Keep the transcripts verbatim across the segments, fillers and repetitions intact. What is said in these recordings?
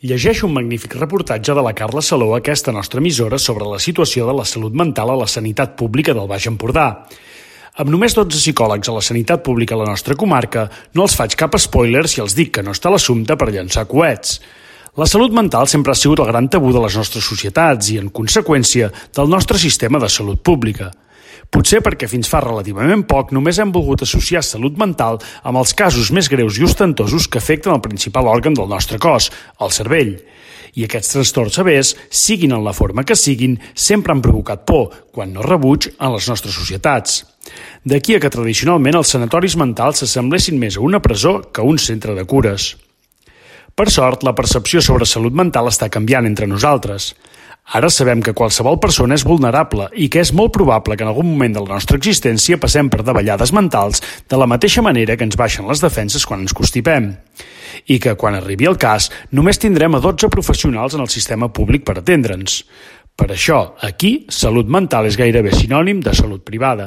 Llegeixo un magnífic reportatge de la Carla Saló a aquesta nostra emissora sobre la situació de la salut mental a la sanitat pública del Baix Empordà. Amb només dotze psicòlegs a la sanitat pública a la nostra comarca, no els faig cap spoiler si els dic que no està a l'assumpte per llançar coets. La salut mental sempre ha sigut el gran tabú de les nostres societats i, en conseqüència, del nostre sistema de salut pública. Potser perquè fins fa relativament poc només hem volgut associar salut mental amb els casos més greus i ostentosos que afecten el principal òrgan del nostre cos, el cervell. I aquests trastorns severs, siguin en la forma que siguin, sempre han provocat por, quan no rebuig, en les nostres societats. D'aquí a que tradicionalment els sanatoris mentals s'assemblessin més a una presó que a un centre de cures. Per sort, la percepció sobre salut mental està canviant entre nosaltres. Ara sabem que qualsevol persona és vulnerable i que és molt probable que en algun moment de la nostra existència passem per davallades mentals de la mateixa manera que ens baixen les defenses quan ens constipem. I que, quan arribi el cas, només tindrem a dotze professionals en el sistema públic per atendre'ns. Per això, aquí, salut mental és gairebé sinònim de salut privada.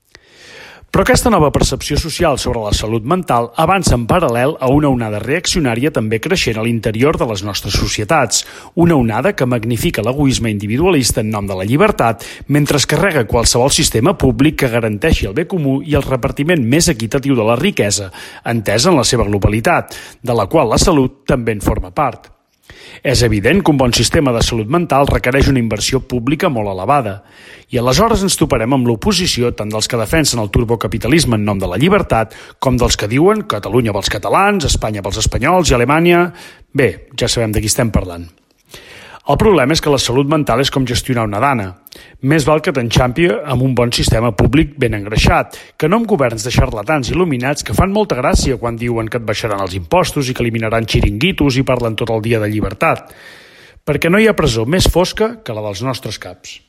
Però aquesta nova percepció social sobre la salut mental avança en paral·lel a una onada reaccionària també creixent a l'interior de les nostres societats, una onada que magnifica l'egoisme individualista en nom de la llibertat mentre es carrega qualsevol sistema públic que garanteixi el bé comú i el repartiment més equitatiu de la riquesa, entesa en la seva globalitat, de la qual la salut també en forma part. És evident que un bon sistema de salut mental requereix una inversió pública molt elevada, i aleshores ens toparem amb l'oposició tant dels que defensen el turbocapitalisme en nom de la llibertat com dels que diuen Catalunya pels catalans, Espanya pels espanyols i Alemanya... Bé, ja sabem de qui estem parlant. El problema és que la salut mental és com gestionar una dana. Més val que t'enxampi amb un bon sistema públic ben engreixat, que no amb governs de xarlatans il·luminats que fan molta gràcia quan diuen que et baixaran els impostos i que eliminaran xiringuitos i parlen tot el dia de llibertat. Perquè no hi ha presó més fosca que la dels nostres caps.